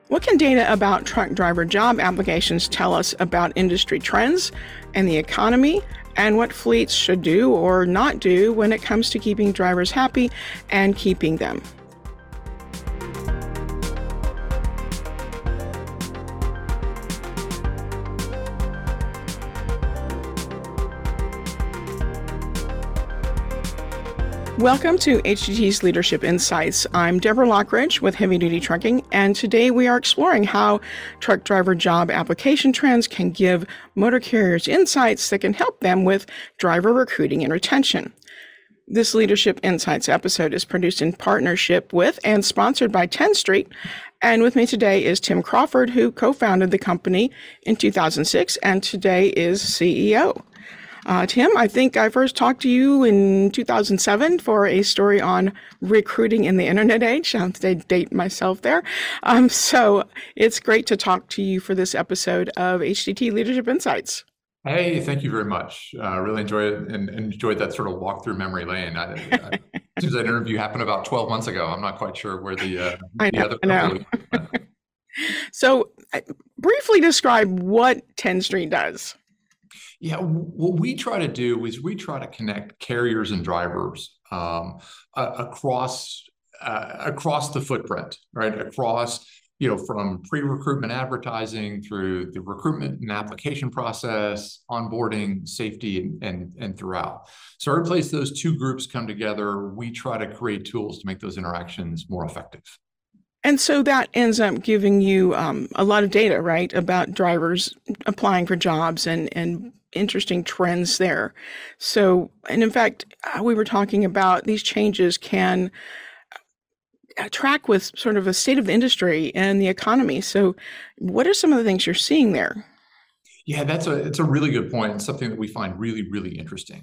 What can data about truck driver job applications tell us about industry trends and the economy, and what fleets should do or not do when it comes to keeping drivers happy and keeping them? Welcome to HDT's Leadership Insights. I'm Deborah Lockridge with Heavy Duty Trucking, and today we are exploring how truck driver job application trends can give motor carriers insights that can help them with driver recruiting and retention. This Leadership Insights episode is produced in partnership with and sponsored by 10th Street, and with me today is Tim Crawford, who co-founded the company in 2006 and today is CEO. Tim, I think I first talked to you in 2007 for a story on recruiting in the internet age. I'll date myself there. So it's great to talk to you for this episode of HDT Leadership Insights. Hey, thank you very much. Really enjoyed it and enjoyed that sort of walk through memory lane. Since that interview happened about 12 months ago, I'm not quite sure where the other couple went. So briefly describe what 10th Street does. Yeah, what we try to do is we try to connect carriers and drivers across the footprint, right? Across, from pre-recruitment advertising through the recruitment and application process, onboarding, safety, and throughout. So every place those two groups come together, we try to create tools to make those interactions more effective. And so that ends up giving you a lot of data, right, about drivers applying for jobs and interesting trends there. So, and in fact, we were talking about these changes can track with sort of a state of the industry and the economy. So what are some of the things you're seeing there? Yeah, it's a really good point and something that we find really, really interesting.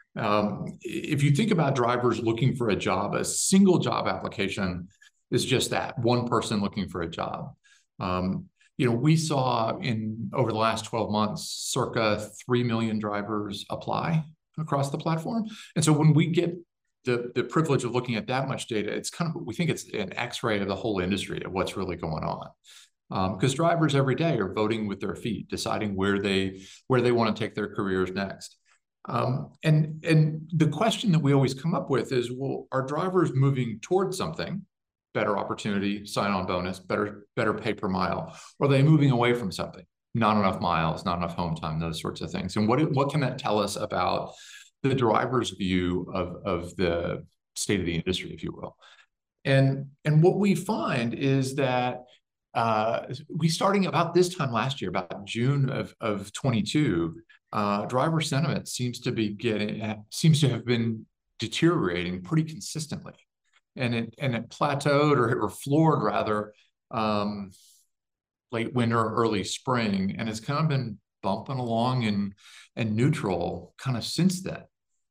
If you think about drivers looking for a job, a single job application is just that, one person looking for a job. We saw over the last 12 months, circa 3 million drivers apply across the platform. And so when we get the privilege of looking at that much data, we think it's an X-ray of the whole industry of what's really going on. Because drivers every day are voting with their feet, deciding where they want to take their careers next. And the question that we always come up with is, well, are drivers moving towards something? Better opportunity, sign-on bonus, better pay per mile? Or are they moving away from something? Not enough miles, not enough home time, those sorts of things. And what can that tell us about the driver's view of the state of the industry, if you will? And what we find is that we starting about this time last year, about June of 22, driver sentiment seems to have been deteriorating pretty consistently. And it plateaued or floored rather late winter, early spring, and it's kind of been bumping along and neutral kind of since then.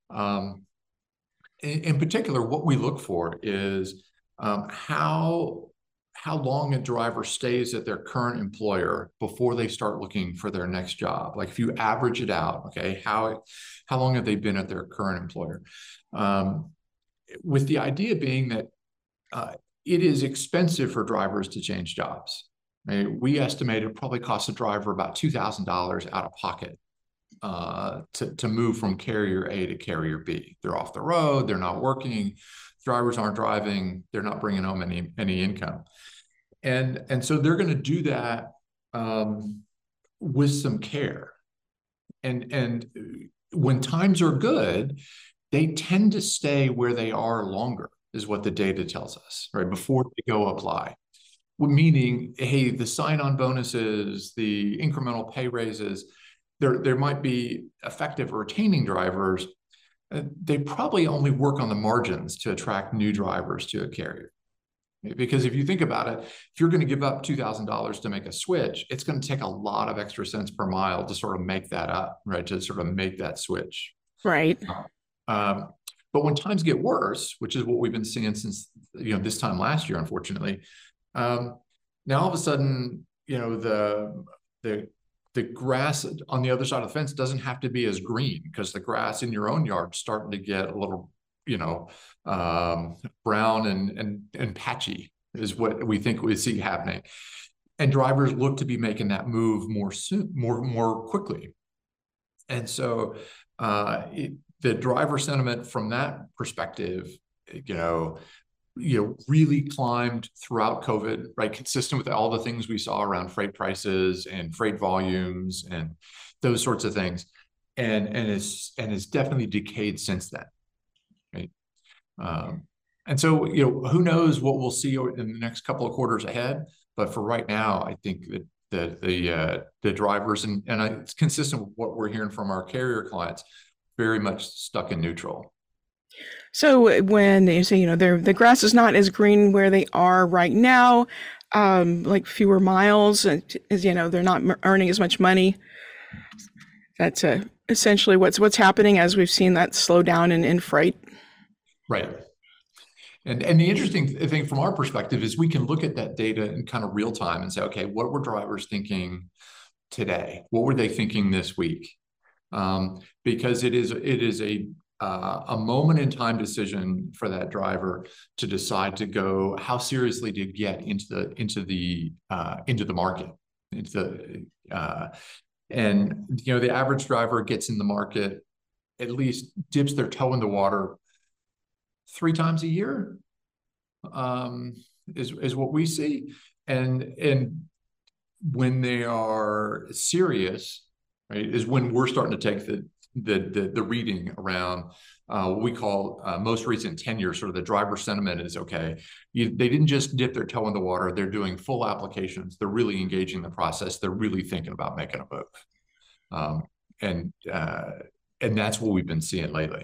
In particular, what we look for is how long a driver stays at their current employer before they start looking for their next job. Like if you average it out, okay, how long have they been at their current employer? With the idea being that it is expensive for drivers to change jobs. Right? We estimate it probably costs a driver about $2,000 out of pocket to move from carrier A to carrier B. They're off the road, they're not working, drivers aren't driving, they're not bringing home any income. And so they're going to do that with some care. And when times are good, they tend to stay where they are longer, is what the data tells us, right? Before they go apply. Meaning, hey, the sign-on bonuses, the incremental pay raises, there might be effective at retaining drivers. They probably only work on the margins to attract new drivers to a carrier. Because if you think about it, if you're going to give up $2,000 to make a switch, it's going to take a lot of extra cents per mile to sort of make that up, right? To sort of make that switch. Right. But when times get worse, which is what we've been seeing since this time last year, unfortunately, now all of a sudden, the grass on the other side of the fence doesn't have to be as green because the grass in your own yard is starting to get a little, brown and patchy is what we think we see happening. and drivers look to be making that move more soon, more quickly. And so the driver sentiment from that perspective, really climbed throughout COVID, right? Consistent with all the things we saw around freight prices and freight volumes and those sorts of things, and it's definitely decayed since then, right? And so who knows what we'll see in the next couple of quarters ahead, but for right now, I think that the drivers and it's consistent with what we're hearing from our carrier clients, very much stuck in neutral. So when you say, the grass is not as green where they are right now, like fewer miles, they're not earning as much money. That's essentially what's happening as we've seen that slow down in freight. Right. And the interesting thing from our perspective is we can look at that data in kind of real time and say, okay, what were drivers thinking today? What were they thinking this week? Because it is a moment in time decision for that driver to decide to go, how seriously to get into the market. And the average driver gets in the market, at least dips their toe in the water 3 times a year, is what we see. And when they are serious, right, is when we're starting to take the reading around what we call most recent tenure. Sort of the driver sentiment is, okay, they didn't just dip their toe in the water, they're doing full applications, they're really engaging the process, they're really thinking about making a move. And that's what we've been seeing lately.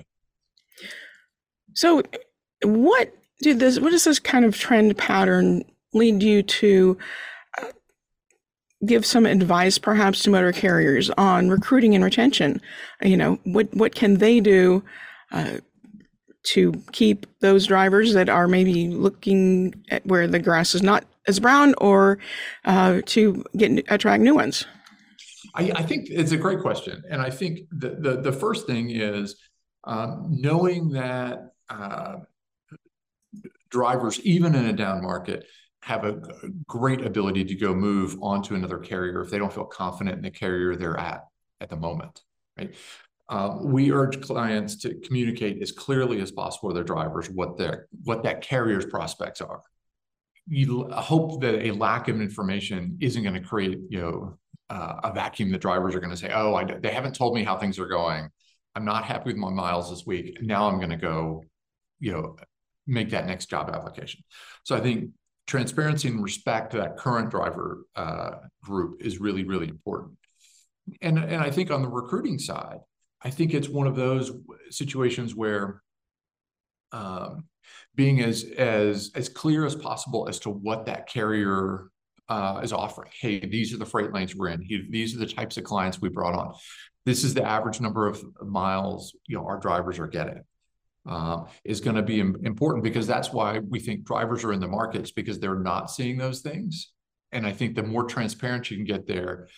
So what does this kind of trend pattern lead you to give some advice perhaps to motor carriers on recruiting and retention? What can they do to keep those drivers that are maybe looking at where the grass is not as brown, or to attract new ones? I think it's a great question. And I think the first thing is knowing that drivers, even in a down market, have a great ability to go move on to another carrier if they don't feel confident in the carrier they're at the moment, right? We urge clients to communicate as clearly as possible with their drivers what that carrier's prospects are. You hope that a lack of information isn't going to create a vacuum. The drivers are going to say, oh, they haven't told me how things are going. I'm not happy with my miles this week. Now I'm going to go make that next job application. So I think transparency and respect to that current driver group is really, really important. And I think on the recruiting side, I think it's one of those situations where being as clear as possible as to what that carrier is offering. Hey, these are the freight lanes we're in. These are the types of clients we brought on. This is the average number of miles our drivers are getting. Is going to be important, because that's why we think drivers are in the markets, because they're not seeing those things. And I think the more transparent you can get there,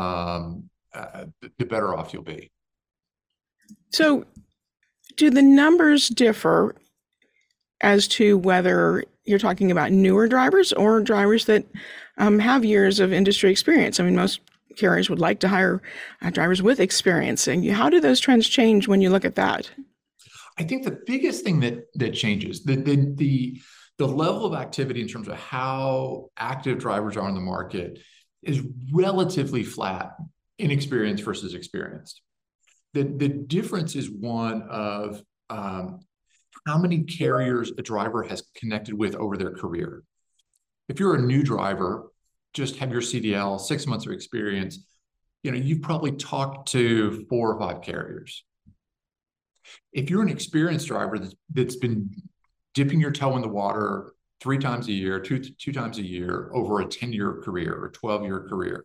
the better off you'll be. So do the numbers differ as to whether you're talking about newer drivers or drivers that have years of industry experience? I mean, most carriers would like to hire drivers with experience. And how do those trends change when you look at that? I think the biggest thing that changes, the level of activity in terms of how active drivers are in the market, is relatively flat, inexperienced versus experienced. The difference is one of how many carriers a driver has connected with over their career. If you're a new driver, just have your CDL, 6 months of experience, you've probably talked to 4 or 5 carriers. If you're an experienced driver that's been dipping your toe in the water 3 times a year, two times a year over a 10-year career or 12-year career,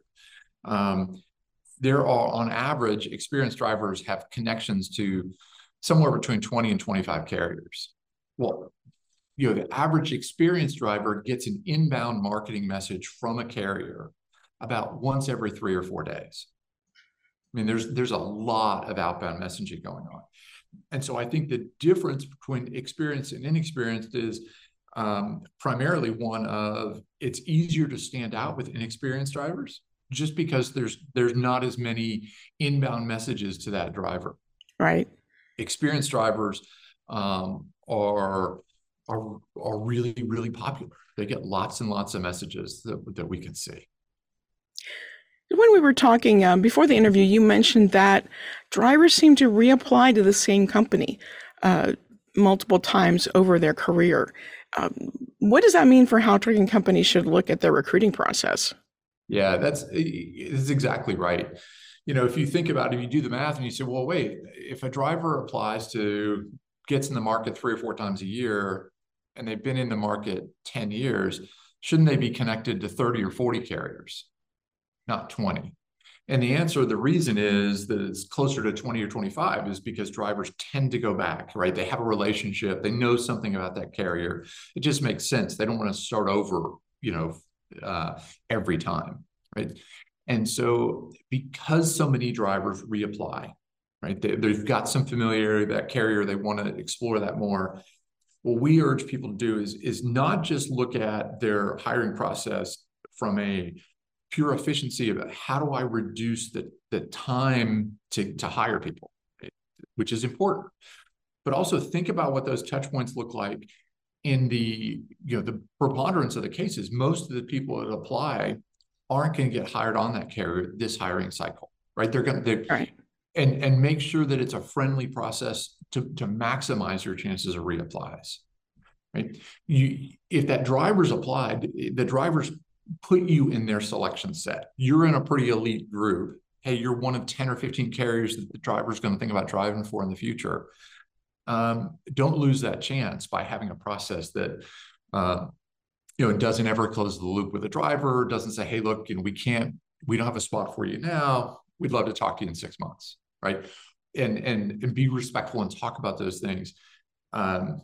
there are, on average, experienced drivers have connections to somewhere between 20 and 25 carriers. Well, the average experienced driver gets an inbound marketing message from a carrier about once every 3 or 4 days. I mean, there's a lot of outbound messaging going on. And so I think the difference between experienced and inexperienced is primarily one of it's easier to stand out with inexperienced drivers just because there's not as many inbound messages to that driver. Right. Experienced drivers are really, really popular. They get lots and lots of messages that we can see. When we were talking before the interview, you mentioned that drivers seem to reapply to the same company multiple times over their career. What does that mean for how trucking companies should look at their recruiting process? Yeah, that's exactly right. If you think about it, if you do the math and you say, well, wait, if a driver gets in the market 3 or 4 times a year and they've been in the market 10 years, shouldn't they be connected to 30 or 40 carriers, not 20? And the reason is that it's closer to 20 or 25 is because drivers tend to go back, right? They have a relationship. They know something about that carrier. It just makes sense. They don't want to start over, every time, right? And so because so many drivers reapply, right? They've got some familiarity with that carrier. They want to explore that more. What we urge people to do is not just look at their hiring process from a pure efficiency about how do I reduce the time to hire people, right? Which is important, but also think about what those touch points look like in the preponderance of the cases. Most of the people that apply aren't going to get hired on that carrier this hiring cycle, right? Right. And make sure that it's a friendly process to maximize your chances of reapplies, right? If that driver's applied, the drivers put you in their selection set. You're in a pretty elite group. Hey, you're one of 10 or 15 carriers that the driver's going to think about driving for in the future. Don't lose that chance by having a process that doesn't ever close the loop with the driver, doesn't say, hey, look, we don't have a spot for you now. We'd love to talk to you in 6 months, right? And be respectful and talk about those things. The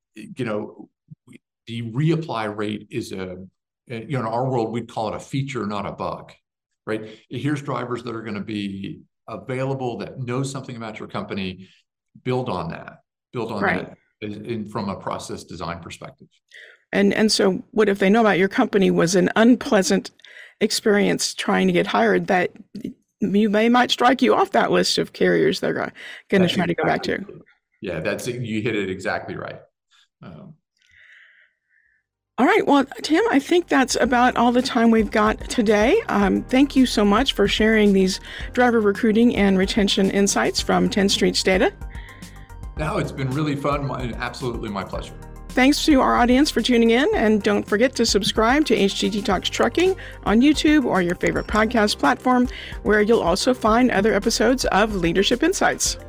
reapply rate is in our world, we'd call it a feature, not a bug, right? Here's drivers that are going to be available that know something about your company. Build on that. Right. That from a process design perspective. And so what if they know about your company was an unpleasant experience trying to get hired, that might strike you off that list of carriers they're going to try to go back to. Yeah, you hit it exactly right. All right. Well, Tim, I think that's about all the time we've got today. Thank you so much for sharing these driver recruiting and retention insights from 10 Streets Data. No, it's been really fun. Absolutely my pleasure. Thanks to our audience for tuning in, and don't forget to subscribe to HGT Talks Trucking on YouTube or your favorite podcast platform, where you'll also find other episodes of Leadership Insights.